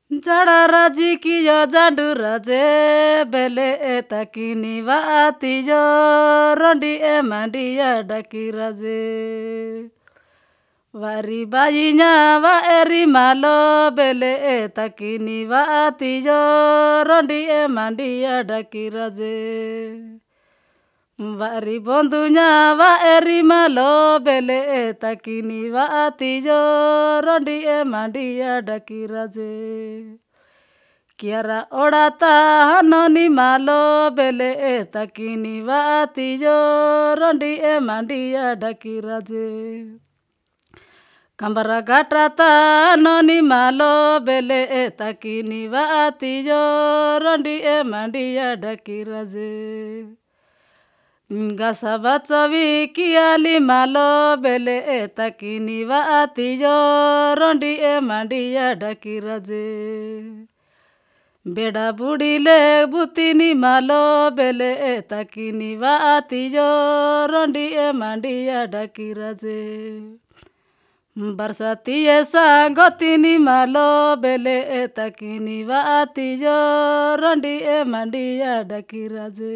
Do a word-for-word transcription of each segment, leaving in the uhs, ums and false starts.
जड़ा राजी कियो जाडू राजे बेले ए तकिनी वातियो रोंडी ए मांडिया डकी राजे वारी बाईnya वा एरी मालो बेले ए तकिनी वातियो रोंडी ए मांडिया डकी राजे वारी बंधुnya वा एरी मालो बेले ए तकिनी वातियो रोंडी ए मांडिया डकी राजे कियारा ओड़ाता हनोनी मालो बेले ए तकिनी वातियो रोंडी ए मांडिया डकी राजे कंबरा घाटाता हनोनी मालो बेले ए तकिनी वातियो रोंडी ए मांडिया डकी राजे गासा बचवी कियाली मालो बेले ए तकिनी वातियो रोंडी ए मांडिया डकी राजे बेड़ा बुड़ीले बुतिनी मालो बेले ए तकिनी वातियो रोंडी ए मांडिया डकी राजे बरसाती ऐसा गोतिनी मालो बेले ए तकिनी वातियो रोंडी ए मांडिया डकी राजे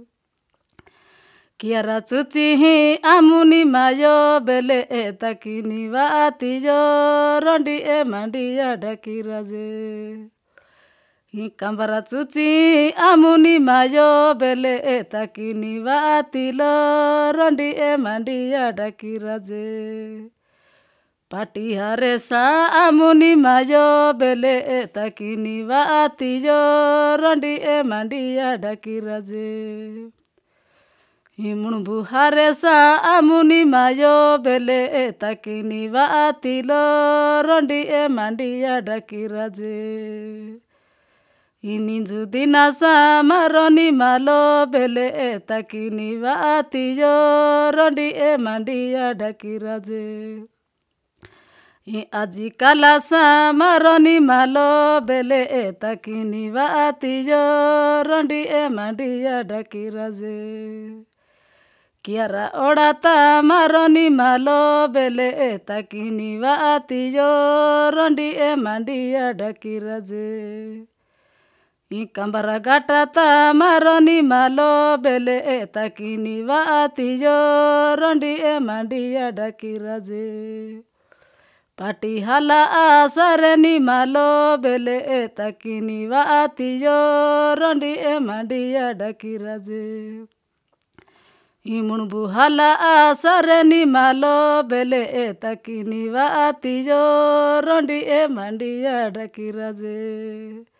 कियारा चुची ही आमुनी मायो बेले ए तकिनी वातियो रोंडी ए मांडिया डकी राजे ही कंबरा चुची आमुनी मायो बेले ए तकिनी वातिलो रोंडी ए मांडिया डकी राजे पाटी हरे सा आमुनी मायो बेले ए तकिनी वातियो रोंडी ए मांडिया डकी राजे हिमुण बुहारे सा आमुनी मायो बेले ए तकिनी वातिलो रोंडी ए मांडिया डकी राजे हिनी जुदिना सा मारोनी मालो बेले ए तकिनी वातियो रोंडी ए मांडिया डकी राजे ही आजी काला सा मारोनी मालो बेले ए तकिनी वातियो रोंडी ए मांडिया डकी राजे कियारा ओड़ाता मारोनी मालो बेले ए तकिनी वातियो रोंडी ए मांडिया डकी राजे ही कंबरा घाटाता मारोनी मालो बेले ए तकिनी वातियो रोंडी ए मांडिया डकी राजे पाटी हाला आसरनी मालो बेले ए तकिनी वातियो रोंडी ए मांडिया डकी राजे हिमुण बुहाला आसरनी मालो बेले ए तकिनी वातियो रोंडी ए मांडिया डकी राजे।